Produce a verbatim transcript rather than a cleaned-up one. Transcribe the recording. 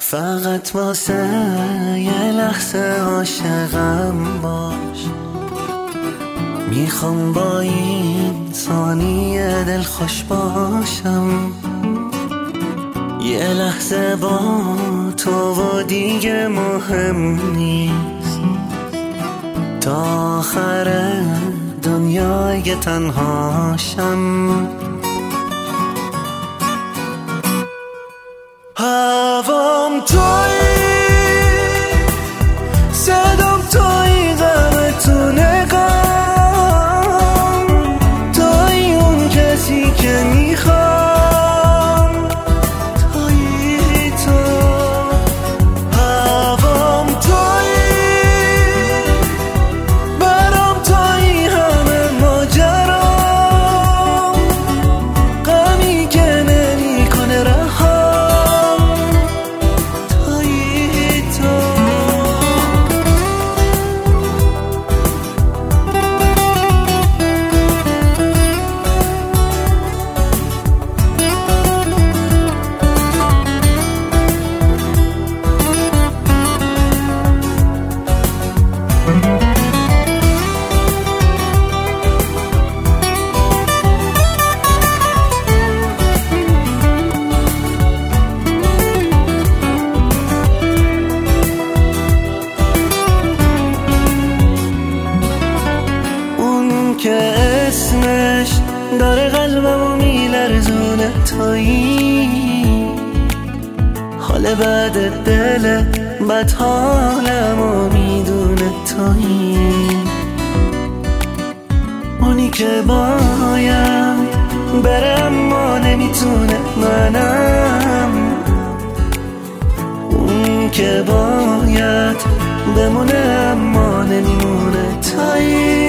فقط واسه یه لحظه عاشقم باش، میخوام با این ثانیه دل خوش باشم، یه لحظه با تو و دیگه مهم نیست، تا آخر دنیای تنهاشم. هوام توی، صدام توی، غم تو نگام، توی اون کسی که میخوام، توی تو. هوام توی، برام توی همه ماجرام، غمی که نمیکنه رها. که اسمش داره قلبمو میلرزونه، تویی حال بعد دل بد حالمو میدونه، تویی اونی که باید بره اما نمیتونه، منم اون که باید بمونه اما نمیمونه، تویی